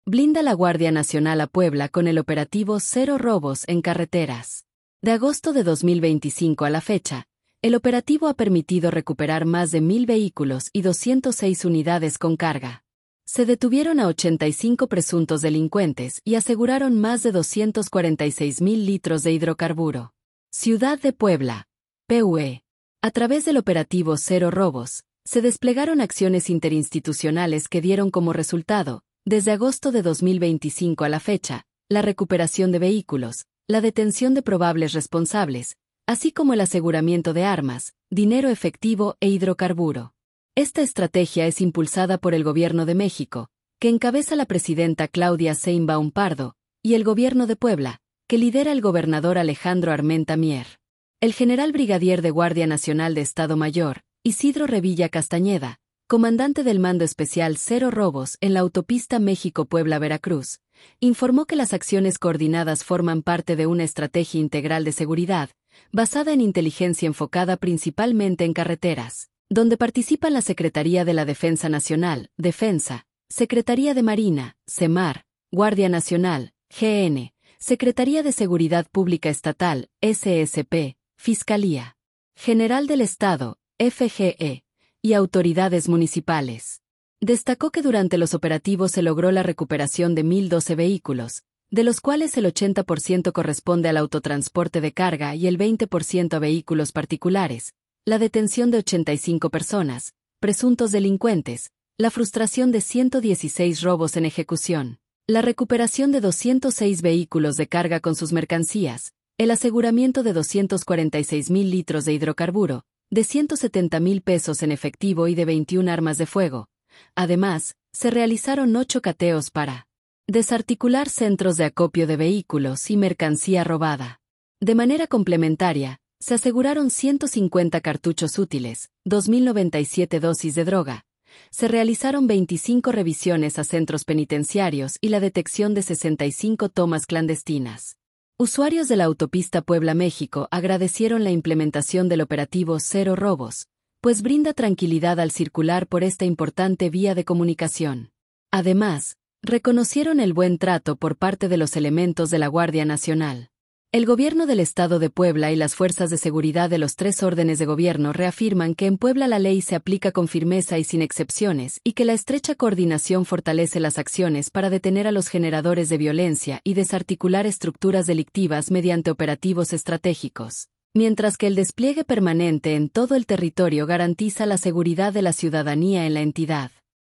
Blinda la Guardia Nacional a Puebla con el operativo Cero Robos en Carreteras. De agosto de 2025 a la fecha, el operativo ha permitido recuperar más de 1,000 vehículos y 206 unidades con carga. Se detuvieron a 85 presuntos delincuentes y aseguraron más de 246,000 litros de hidrocarburo. Ciudad de Puebla, PUE. A través del operativo Cero Robos, se desplegaron acciones interinstitucionales que dieron como resultado, desde agosto de 2025 a la fecha, la recuperación de vehículos, la detención de probables responsables, así como el aseguramiento de armas, dinero efectivo e hidrocarburo. Esta estrategia es impulsada por el Gobierno de México, que encabeza la presidenta Claudia Sheinbaum Pardo, y el Gobierno de Puebla, que lidera el gobernador Alejandro Armenta Mier. El general brigadier de Guardia Nacional de Estado Mayor, Isidro Revilla Castañeda, comandante del Mando Especial Cero Robos en la autopista México-Puebla-Veracruz, informó que las acciones coordinadas forman parte de una estrategia integral de seguridad, basada en inteligencia enfocada principalmente en carreteras, donde participan la Secretaría de la Defensa Nacional, Defensa, Secretaría de Marina, SEMAR, Guardia Nacional, GN, Secretaría de Seguridad Pública Estatal, SSP, Fiscalía General del Estado, FGE, y autoridades municipales. Destacó que durante los operativos se logró la recuperación de 1,012 vehículos, de los cuales el 80% corresponde al autotransporte de carga y el 20% a vehículos particulares, la detención de 85 personas, presuntos delincuentes, la frustración de 116 robos en ejecución, la recuperación de 206 vehículos de carga con sus mercancías, el aseguramiento de 246,000 litros de hidrocarburo, de 170,000 pesos en efectivo y de 21 armas de fuego. Además, se realizaron 8 cateos para desarticular centros de acopio de vehículos y mercancía robada. De manera complementaria, se aseguraron 150 cartuchos útiles, 2,097 dosis de droga. Se realizaron 25 revisiones a centros penitenciarios y la detección de 65 tomas clandestinas. Usuarios de la autopista Puebla-México agradecieron la implementación del operativo Cero Robos, pues brinda tranquilidad al circular por esta importante vía de comunicación. Además, reconocieron el buen trato por parte de los elementos de la Guardia Nacional. El Gobierno del Estado de Puebla y las fuerzas de seguridad de los 3 órdenes de gobierno reafirman que en Puebla la ley se aplica con firmeza y sin excepciones y que la estrecha coordinación fortalece las acciones para detener a los generadores de violencia y desarticular estructuras delictivas mediante operativos estratégicos, mientras que el despliegue permanente en todo el territorio garantiza la seguridad de la ciudadanía en la entidad.